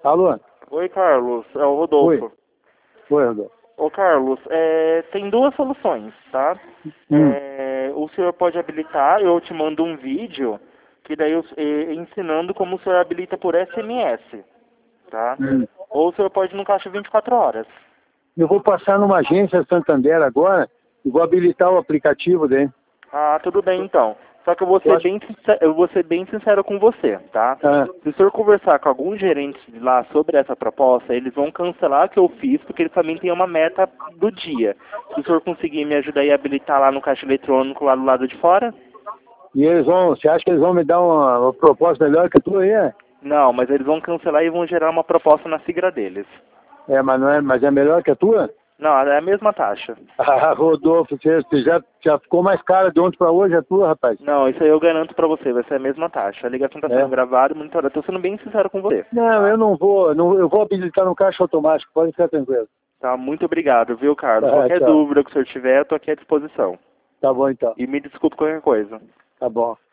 Alô? Oi, Carlos, é o Oi. Rodolfo. Oi, Rodolfo. Ô, Carlos, tem duas soluções, tá? O senhor pode habilitar, eu te mando um vídeo, que daí ensinando como o senhor habilita por SMS, tá? Ou o senhor pode ir no caixa 24 horas. Eu vou passar numa agência Santander agora e vou habilitar o aplicativo dele. Ah, tudo bem então. Só que eu vou Eu ser eu vou ser bem sincero com você, tá? Ah, Se o senhor conversar com algum gerente de lá sobre essa proposta, eles vão cancelar o que eu fiz, porque eles também têm uma meta do dia. Se o senhor conseguir me ajudar a habilitar lá no caixa eletrônico lá do lado de fora? e você acha que eles vão me dar uma proposta melhor que a tua aí? Não, mas eles vão cancelar e vão gerar uma proposta na sigla deles. Mas é melhor que a tua? Não, é a mesma taxa. Ah, Rodolfo, você já ficou mais cara de ontem para hoje a tua, rapaz? Não, isso aí eu garanto pra você, vai ser a mesma taxa. A ligação tá sendo gravada e monitorada. Tô sendo bem sincero com você. Não, eu não vou, eu vou habilitar no caixa automático, pode ficar tranquilo. Tá, muito obrigado, viu, Carlos? Ah, Qualquer tchau. dúvida que o senhor tiver, eu tô aqui à disposição. Tá bom então, E me desculpe qualquer coisa. tá bom.